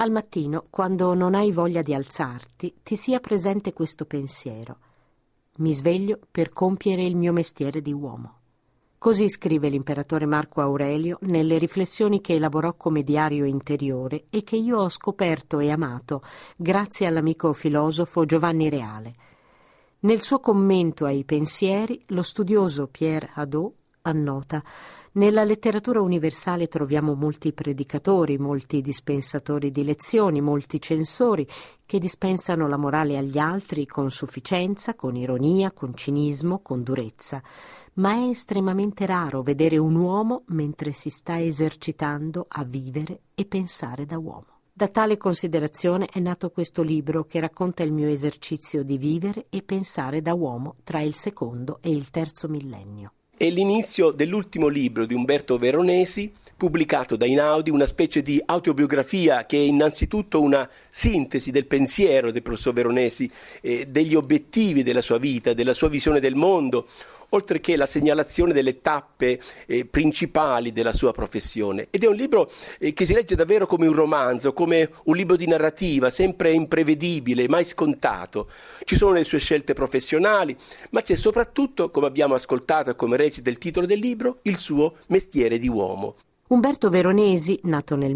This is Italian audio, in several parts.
Al mattino, quando non hai voglia di alzarti, ti sia presente questo pensiero: mi sveglio per compiere il mio mestiere di uomo. Così scrive l'imperatore Marco Aurelio nelle riflessioni che elaborò come diario interiore e che io ho scoperto e amato grazie all'amico filosofo Giovanni Reale. Nel suo commento ai pensieri, lo studioso Pierre Hadot annota: nella letteratura universale troviamo molti predicatori, molti dispensatori di lezioni, molti censori che dispensano la morale agli altri con sufficienza, con ironia, con cinismo, con durezza. Ma è estremamente raro vedere un uomo mentre si sta esercitando a vivere e pensare da uomo. Da tale considerazione è nato questo libro che racconta il mio esercizio di vivere e pensare da uomo tra il secondo e il terzo millennio. È l'inizio dell'ultimo libro di Umberto Veronesi, pubblicato da Einaudi, una specie di autobiografia che è innanzitutto una sintesi del pensiero del professor Veronesi, degli obiettivi della sua vita, della sua visione del mondo, oltre che la segnalazione delle tappe principali della sua professione. Ed è un libro che si legge davvero come un romanzo, come un libro di narrativa, sempre imprevedibile, mai scontato. Ci sono le sue scelte professionali, ma c'è soprattutto, come abbiamo ascoltato e come recita il titolo del libro, il suo mestiere di uomo. Umberto Veronesi, nato nel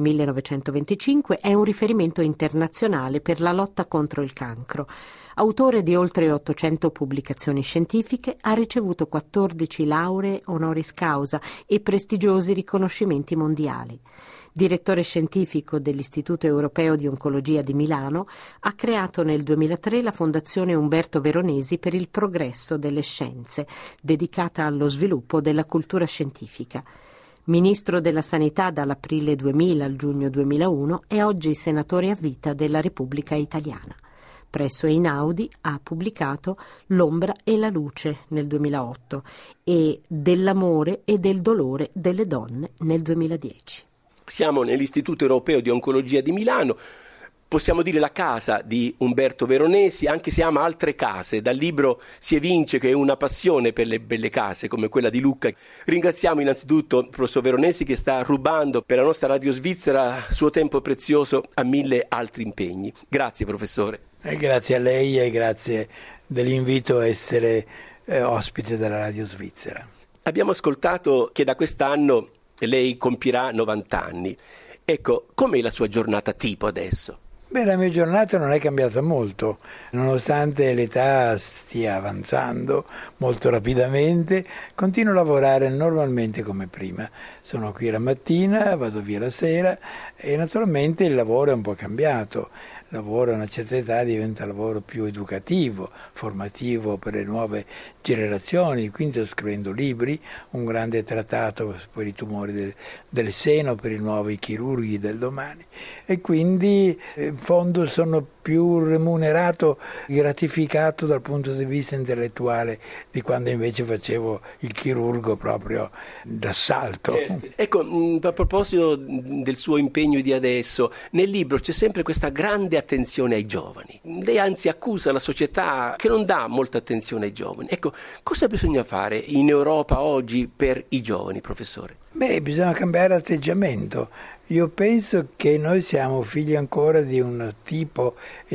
1925, è un riferimento internazionale per la lotta contro il cancro. Autore di oltre 800 pubblicazioni scientifiche, ha ricevuto 14 lauree honoris causa e prestigiosi riconoscimenti mondiali. Direttore scientifico dell'Istituto Europeo di Oncologia di Milano, ha creato nel 2003 la Fondazione Umberto Veronesi per il progresso delle scienze, dedicata allo sviluppo della cultura scientifica. Ministro della Sanità dall'aprile 2000 al giugno 2001, è oggi senatore a vita della Repubblica Italiana. Presso Einaudi ha pubblicato L'ombra e la luce nel 2008 e Dell'amore e del dolore delle donne nel 2010. Siamo nell'Istituto Europeo di Oncologia di Milano. Possiamo dire la casa di Umberto Veronesi, anche se ama altre case. Dal libro si evince che è una passione per le belle case come quella di Lucca. Ringraziamo innanzitutto il professor Veronesi che sta rubando per la nostra Radio Svizzera suo tempo prezioso a 1000 altri impegni. Grazie professore. Grazie a lei e grazie dell'invito a essere ospite della Radio Svizzera. Abbiamo ascoltato che da quest'anno lei compirà 90 anni. Ecco, com'è la sua giornata tipo adesso? La mia giornata non è cambiata molto, nonostante l'età stia avanzando molto rapidamente, continuo a lavorare normalmente come prima. Sono qui la mattina, vado via la sera e naturalmente il lavoro è un po' cambiato. Il lavoro a una certa età diventa lavoro più educativo, formativo per le nuove generazioni, quindi sto scrivendo libri, un grande trattato per i tumori del seno, per i nuovi chirurghi del domani e quindi in fondo sono più remunerato, gratificato dal punto di vista intellettuale di quando invece facevo il chirurgo proprio d'assalto. Certo. Ecco, a proposito del suo impegno di adesso, nel libro c'è sempre questa grande attenzione ai giovani. Lei anzi accusa la società che non dà molta attenzione ai giovani. Ecco, cosa bisogna fare in Europa oggi per i giovani, professore? Bisogna cambiare atteggiamento. Io penso che noi siamo figli ancora di un tipo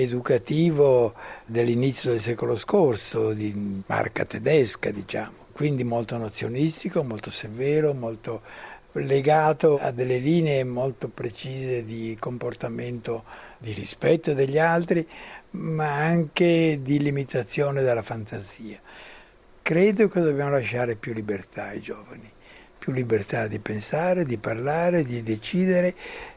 educativo dell'inizio del secolo scorso, di marca tedesca, diciamo. Quindi molto nozionistico, molto severo, molto legato a delle linee molto precise di comportamento, di rispetto degli altri, ma anche di limitazione della fantasia. Credo che dobbiamo lasciare più libertà ai giovani. Più libertà di pensare, di parlare, di decidere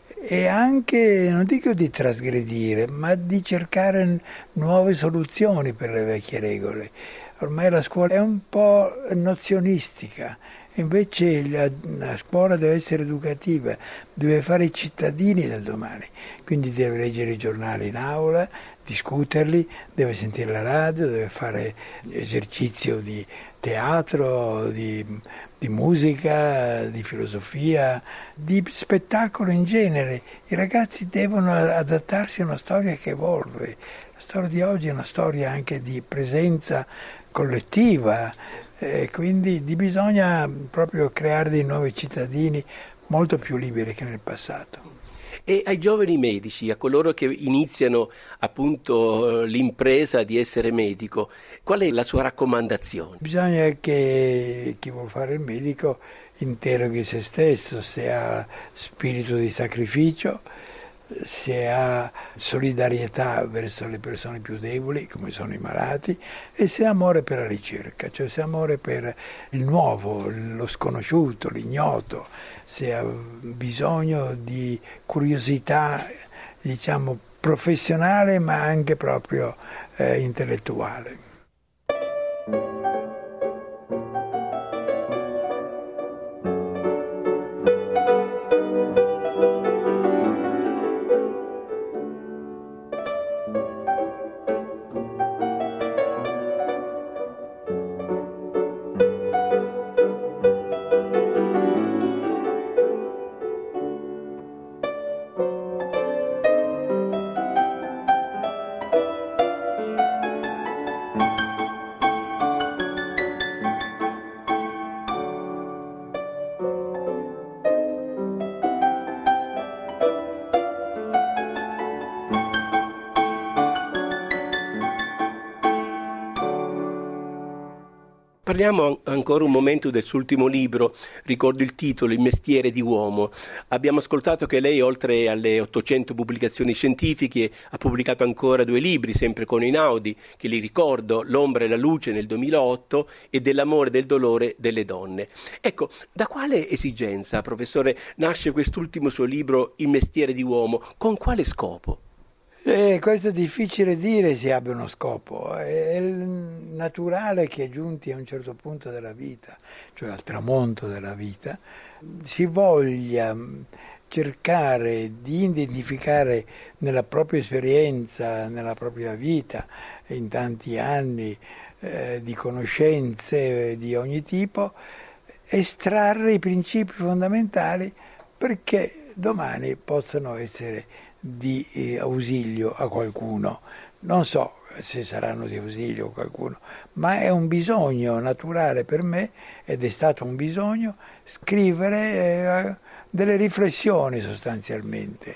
e anche, non dico di trasgredire, ma di cercare nuove soluzioni per le vecchie regole. Ormai la scuola è un po' nozionistica, invece la scuola deve essere educativa, deve fare i cittadini del domani, quindi deve leggere i giornali in aula, discuterli, deve sentire la radio, deve fare esercizio di teatro, di musica, di filosofia, di spettacolo in genere. I ragazzi devono adattarsi a una storia che evolve. La storia di oggi è una storia anche di presenza collettiva, quindi bisogna proprio creare dei nuovi cittadini molto più liberi che nel passato. E ai giovani medici, a coloro che iniziano appunto l'impresa di essere medico, qual è la sua raccomandazione? Bisogna che chi vuol fare il medico interroghi se stesso, se ha spirito di sacrificio, se ha solidarietà verso le persone più deboli, come sono i malati, e se ha amore per la ricerca, cioè se ha amore per il nuovo, lo sconosciuto, l'ignoto, se ha bisogno di curiosità, diciamo, professionale ma anche proprio intellettuale. Parliamo ancora un momento del suo ultimo libro, ricordo il titolo, Il mestiere di uomo. Abbiamo ascoltato che lei, oltre alle 800 pubblicazioni scientifiche, ha pubblicato ancora 2 libri, sempre con Einaudi, che li ricordo, L'ombra e la luce nel 2008 e Dell'amore e del dolore delle donne. Ecco, da quale esigenza, professore, nasce quest'ultimo suo libro, Il mestiere di uomo? Con quale scopo? Questo è difficile dire se abbia uno scopo, è naturale che giunti a un certo punto della vita, cioè al tramonto della vita, si voglia cercare di identificare nella propria esperienza, nella propria vita, in tanti anni di conoscenze di ogni tipo, estrarre i principi fondamentali perché domani possano essere di ausilio a qualcuno. Non so se saranno di ausilio a qualcuno, ma è un bisogno naturale per me, ed è stato un bisogno, scrivere delle riflessioni sostanzialmente.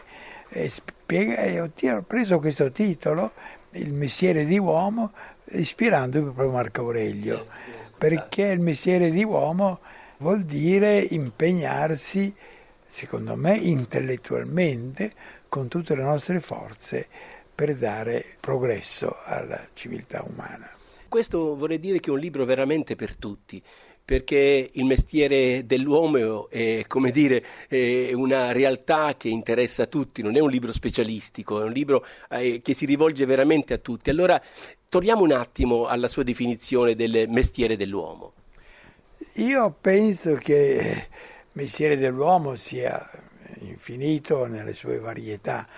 Ho preso questo titolo, Il mestiere di uomo, ispirandomi proprio a Marco Aurelio, perché il mestiere di uomo vuol dire impegnarsi, secondo me, intellettualmente, con tutte le nostre forze per dare progresso alla civiltà umana. Questo vorrei dire che è un libro veramente per tutti, perché il mestiere dell'uomo è, come dire, è una realtà che interessa a tutti, non è un libro specialistico, è un libro che si rivolge veramente a tutti. Allora, torniamo un attimo alla sua definizione del mestiere dell'uomo. Io penso che il mestiere dell'uomo sia infinito nelle sue varietà,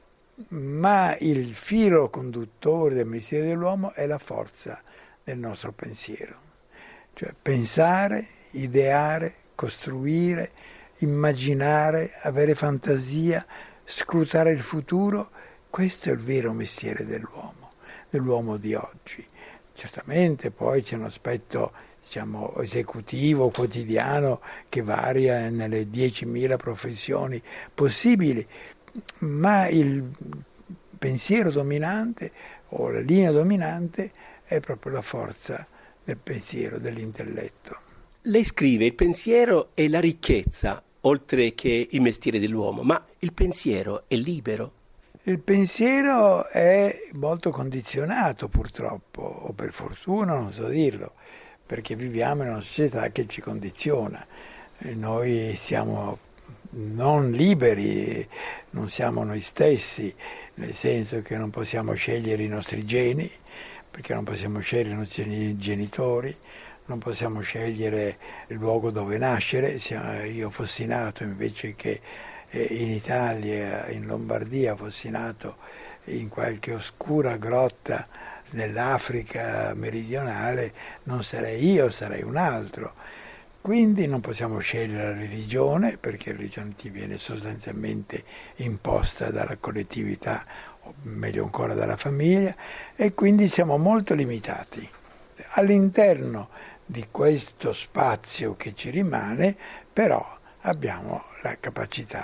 ma il filo conduttore del mestiere dell'uomo è la forza del nostro pensiero, cioè pensare, ideare, costruire, immaginare, avere fantasia, scrutare il futuro. Questo è il vero mestiere dell'uomo di oggi. Certamente poi c'è un aspetto, diciamo, esecutivo, quotidiano, che varia nelle 10.000 professioni possibili, ma il pensiero dominante o la linea dominante è proprio la forza del pensiero, dell'intelletto. Lei scrive: il pensiero è la ricchezza, oltre che il mestiere dell'uomo, ma il pensiero è libero? Il pensiero è molto condizionato, purtroppo, o per fortuna, non so dirlo, perché viviamo in una società che ci condiziona. Noi siamo non liberi, non siamo noi stessi, nel senso che non possiamo scegliere i nostri geni, perché non possiamo scegliere i nostri genitori, non possiamo scegliere il luogo dove nascere. Io fossi nato invece che in Italia, in Lombardia, fossi nato in qualche oscura grotta nell'Africa meridionale, non sarei io, sarei un altro. Quindi non possiamo scegliere la religione, perché la religione ti viene sostanzialmente imposta dalla collettività, o meglio ancora dalla famiglia, e quindi siamo molto limitati. All'interno di questo spazio che ci rimane, però, abbiamo la capacità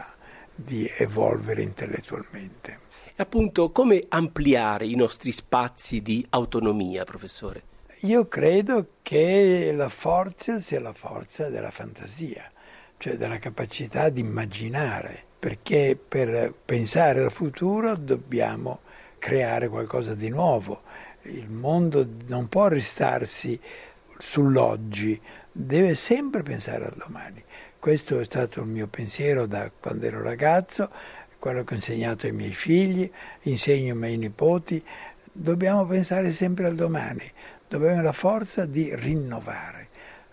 di evolvere intellettualmente. Appunto, come ampliare i nostri spazi di autonomia, professore? Io credo che la forza sia la forza della fantasia, cioè della capacità di immaginare, perché per pensare al futuro dobbiamo creare qualcosa di nuovo. Il mondo non può restarsi sull'oggi, deve sempre pensare al domani. Questo è stato il mio pensiero da quando ero ragazzo, quello che ho insegnato ai miei figli, insegno ai miei nipoti. Dobbiamo pensare sempre al domani, dobbiamo avere la forza di rinnovare,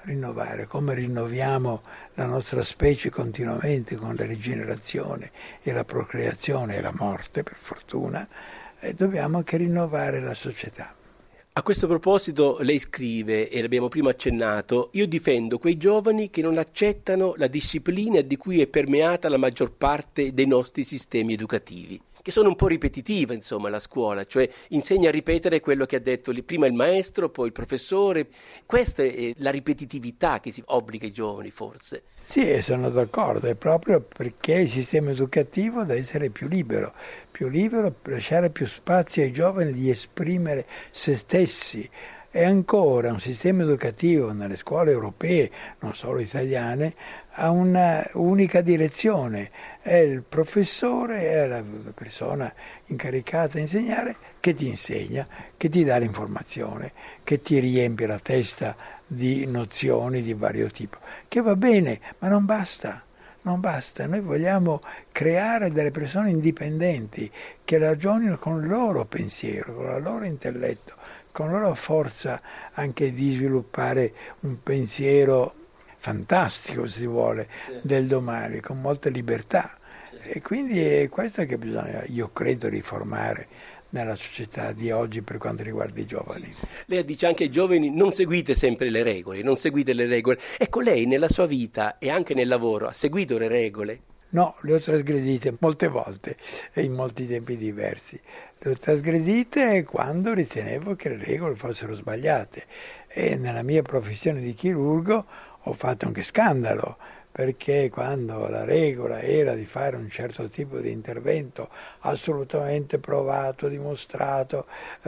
come rinnoviamo la nostra specie continuamente con la rigenerazione e la procreazione e la morte, per fortuna, e dobbiamo anche rinnovare la società. A questo proposito lei scrive, e l'abbiamo prima accennato, io difendo quei giovani che non accettano la disciplina di cui è permeata la maggior parte dei nostri sistemi educativi, che sono un po' ripetitive, insomma, la scuola, cioè insegna a ripetere quello che ha detto prima il maestro, poi il professore. Questa è la ripetitività che si obbliga ai giovani, forse. Sì, sono d'accordo, è proprio perché il sistema educativo deve essere più libero, lasciare più spazio ai giovani di esprimere se stessi. E ancora un sistema educativo nelle scuole europee, non solo italiane, ha una unica direzione, è il professore, è la persona incaricata di insegnare che ti insegna, che ti dà l'informazione, che ti riempie la testa di nozioni di vario tipo, che va bene, ma non basta. Noi vogliamo creare delle persone indipendenti che ragionino con il loro pensiero, con il loro intelletto, con la loro forza anche di sviluppare un pensiero fantastico, se si vuole, del domani, con molta libertà. E quindi è questo che bisogna, io credo, riformare nella società di oggi per quanto riguarda i giovani. Lei dice anche ai giovani: non seguite sempre le regole, non seguite le regole. Ecco, lei nella sua vita e anche nel lavoro ha seguito le regole? No, le ho trasgredite molte volte e in molti tempi diversi. Le ho trasgredite quando ritenevo che le regole fossero sbagliate, e nella mia professione di chirurgo ho fatto anche scandalo, perché quando la regola era di fare un certo tipo di intervento assolutamente provato, dimostrato,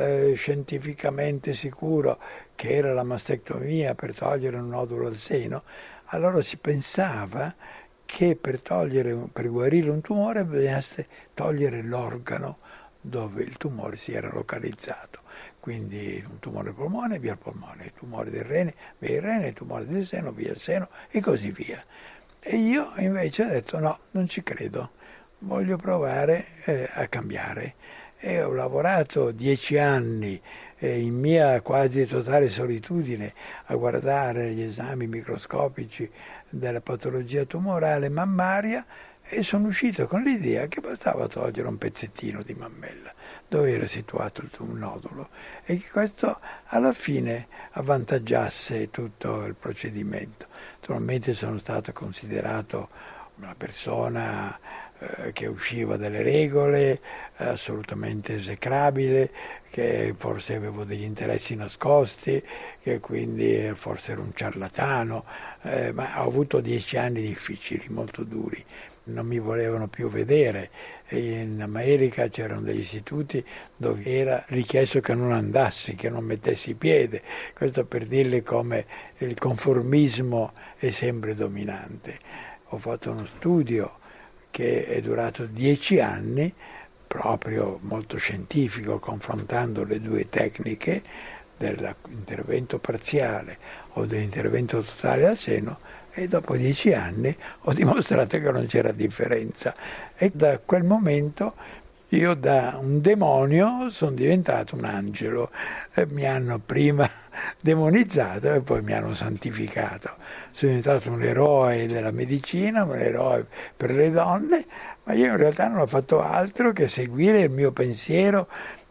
scientificamente sicuro, che era la mastectomia per togliere un nodulo al seno, allora si pensava che per guarire un tumore bisognava togliere l'organo dove il tumore si era localizzato. Quindi un tumore al polmone, via il polmone, il tumore del rene, via il rene, il tumore del seno, via il seno e così via. E io invece ho detto no, non ci credo, voglio provare a cambiare. E ho lavorato 10 anni in mia quasi totale solitudine a guardare gli esami microscopici della patologia tumorale mammaria, e sono uscito con l'idea che bastava togliere un pezzettino di mammella dove era situato il nodulo, e che questo alla fine avvantaggiasse tutto il procedimento. Naturalmente sono stato considerato una persona che usciva dalle regole, assolutamente esecrabile, che forse avevo degli interessi nascosti, che quindi forse ero un ciarlatano, ma ho avuto 10 anni difficili, molto duri. Non mi volevano più vedere, e in America c'erano degli istituti dove era richiesto che non andassi, che non mettessi piede. Questo per dirle come il conformismo è sempre dominante. Ho fatto uno studio che è durato 10 anni, proprio molto scientifico, confrontando le due tecniche dell'intervento parziale o dell'intervento totale al seno, e dopo 10 anni ho dimostrato che non c'era differenza, e da quel momento io da un demonio sono diventato un angelo. Mi hanno prima demonizzato e poi mi hanno santificato. Sono diventato un eroe della medicina, un eroe per le donne, ma io in realtà non ho fatto altro che seguire il mio pensiero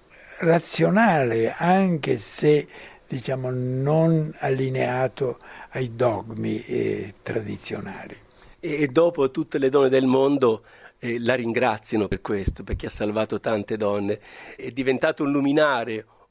razionale, anche se diciamo non allineato ai dogmi tradizionali. E dopo tutte le donne del mondo la ringraziano per questo, perché ha salvato tante donne. È diventato un luminare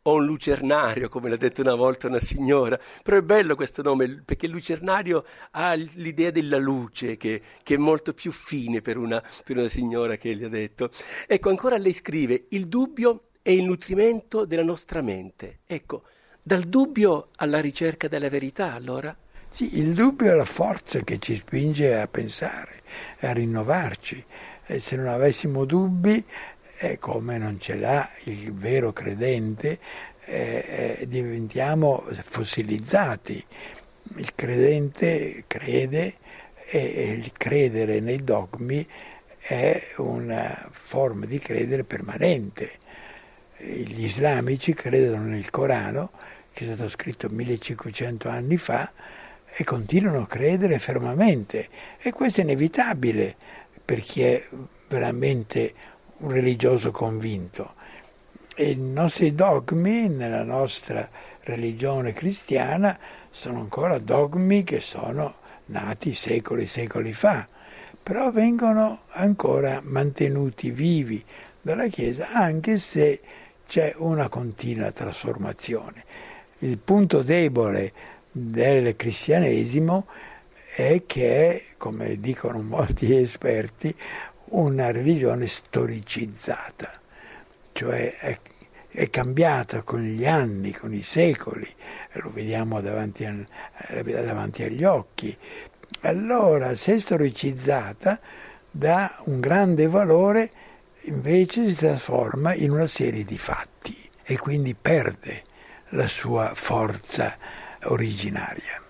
o un lucernario, come l'ha detto una volta una signora, però è bello questo nome perché il lucernario ha l'idea della luce che è molto più fine per una signora che gli ha detto. Ecco, ancora lei scrive: il dubbio è il nutrimento della nostra mente. Ecco, dal dubbio alla ricerca della verità, allora? Sì, il dubbio è la forza che ci spinge a pensare, a rinnovarci. E se non avessimo dubbi, come non ce l'ha il vero credente, diventiamo fossilizzati. Il credente crede e il credere nei dogmi è una forma di credere permanente. Gli islamici credono nel Corano, che è stato scritto 1500 anni fa, e continuano a credere fermamente. E questo è inevitabile per chi è veramente un religioso convinto. E i nostri dogmi nella nostra religione cristiana sono ancora dogmi che sono nati secoli e secoli fa, però vengono ancora mantenuti vivi dalla Chiesa, anche se c'è una continua trasformazione. Il punto debole del cristianesimo è che è, come dicono molti esperti, una religione storicizzata, cioè è cambiata con gli anni, con i secoli, lo vediamo davanti agli occhi. Allora, se è storicizzata, dà un grande valore, invece si trasforma in una serie di fatti e quindi perde la sua forza originaria.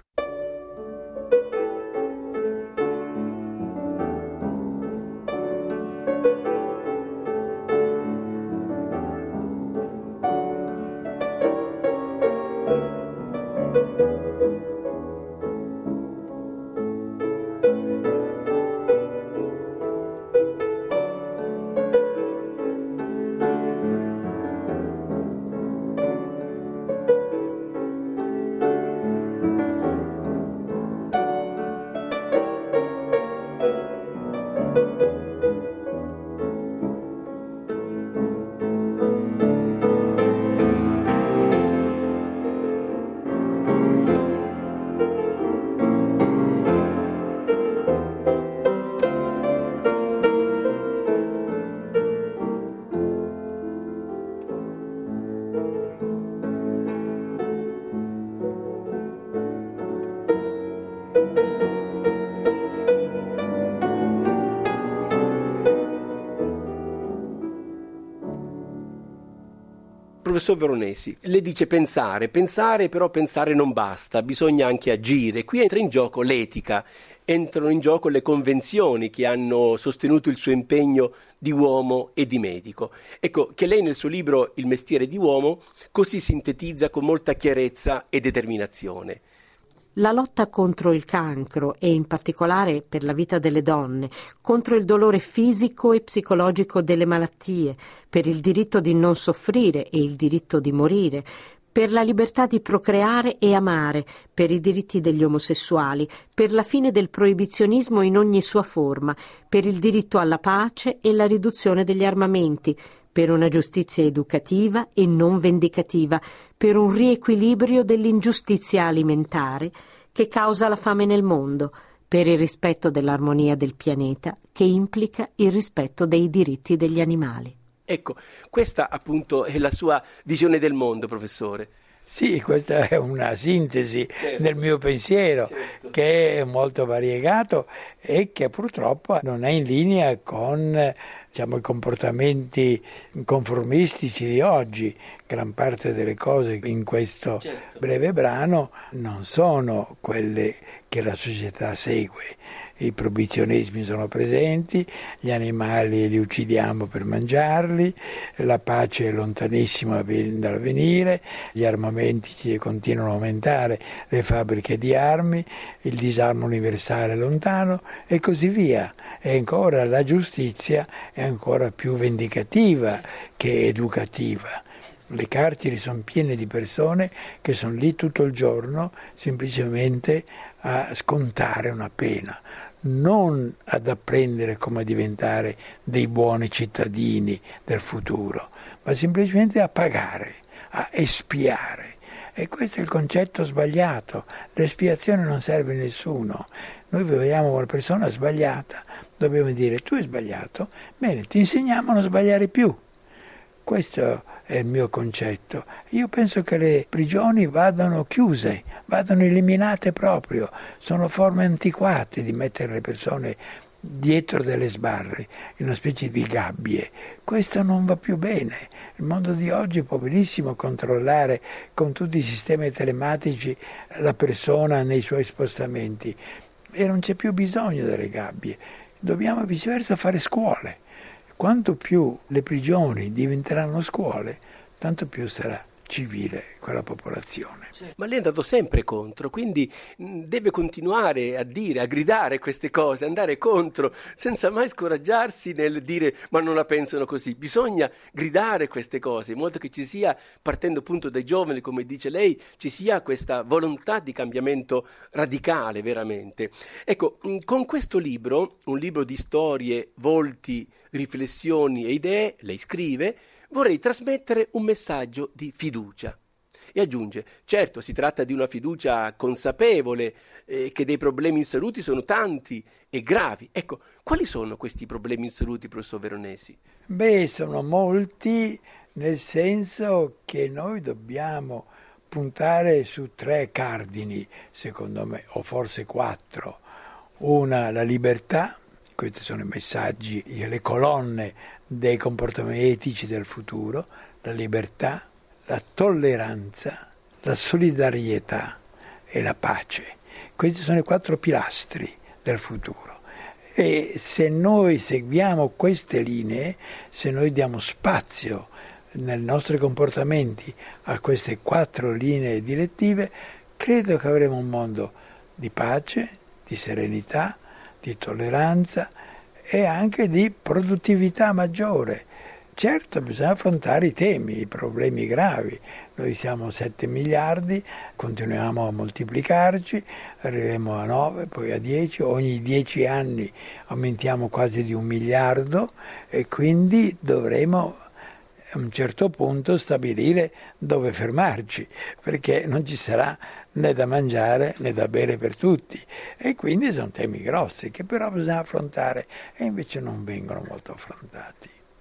Professor Veronesi, lei dice pensare, però pensare non basta, bisogna anche agire. Qui entra in gioco l'etica, entrano in gioco le convenzioni che hanno sostenuto il suo impegno di uomo e di medico. Ecco, che lei nel suo libro Il mestiere di uomo così sintetizza con molta chiarezza e determinazione. La lotta contro il cancro e in particolare per la vita delle donne, contro il dolore fisico e psicologico delle malattie, per il diritto di non soffrire e il diritto di morire, per la libertà di procreare e amare, per i diritti degli omosessuali, per la fine del proibizionismo in ogni sua forma, per il diritto alla pace e la riduzione degli armamenti, per una giustizia educativa e non vendicativa, per un riequilibrio dell'ingiustizia alimentare che causa la fame nel mondo, per il rispetto dell'armonia del pianeta che implica il rispetto dei diritti degli animali. Ecco, questa appunto è la sua visione del mondo, professore. Sì, questa è una sintesi del mio pensiero, che è molto variegato e che purtroppo non è in linea con i comportamenti conformistici di oggi. Gran parte delle cose in questo breve brano non sono quelle che la società segue. I proibizionismi sono presenti, gli animali li uccidiamo per mangiarli, la pace è lontanissima dall'avvenire, gli armamenti continuano a aumentare, le fabbriche di armi, il disarmo universale è lontano e così via. E ancora la giustizia è ancora più vendicativa che educativa. Le carceri sono piene di persone che sono lì tutto il giorno semplicemente a scontare una pena, non ad apprendere come diventare dei buoni cittadini del futuro, ma semplicemente a a espiare. E questo è il concetto sbagliato. L'espiazione non serve a nessuno. Noi vediamo una persona sbagliata, dobbiamo dire tu hai sbagliato, bene, ti insegniamo a non sbagliare più. Questo è il mio concetto. Io penso che le prigioni vadano chiuse, vadano eliminate proprio. Sono forme antiquate di mettere le persone dietro delle sbarre, in una specie di gabbie. Questo non va più bene. Il mondo di oggi può benissimo controllare con tutti i sistemi telematici la persona nei suoi spostamenti e non c'è più bisogno delle gabbie. Dobbiamo viceversa fare scuole. Quanto più le prigioni diventeranno scuole, tanto più sarà civile quella popolazione. Ma lei è andato sempre contro, quindi deve continuare a dire, a gridare queste cose, andare contro, senza mai scoraggiarsi nel dire ma non la pensano così. Bisogna gridare queste cose, in modo che ci sia, partendo appunto dai giovani, come dice lei, ci sia questa volontà di cambiamento radicale veramente. Ecco, con questo libro, un libro di storie, volti, riflessioni e idee, lei scrive: vorrei trasmettere un messaggio di fiducia. E aggiunge, certo si tratta di una fiducia consapevole, che dei problemi in salute sono tanti e gravi. Ecco, quali sono questi problemi in salute, professor Veronesi? Sono molti, nel senso che noi dobbiamo puntare su 3 cardini, secondo me, o forse 4. Una, la libertà. Questi sono i messaggi, le colonne dei comportamenti etici del futuro: la libertà, la tolleranza, la solidarietà e la pace. Questi sono i 4 pilastri del futuro. E se noi seguiamo queste linee, se noi diamo spazio nei nostri comportamenti a queste 4 linee direttive, credo che avremo un mondo di pace, di serenità, di tolleranza e anche di produttività maggiore. Certo, bisogna affrontare i temi, i problemi gravi. Noi siamo 7 miliardi, continuiamo a moltiplicarci, arriveremo a 9, poi a 10, ogni 10 anni aumentiamo quasi di 1 miliardo e quindi dovremo a un certo punto stabilire dove fermarci, perché non ci sarà né da mangiare né da bere per tutti, e quindi sono temi grossi che però bisogna affrontare e invece non vengono molto affrontati.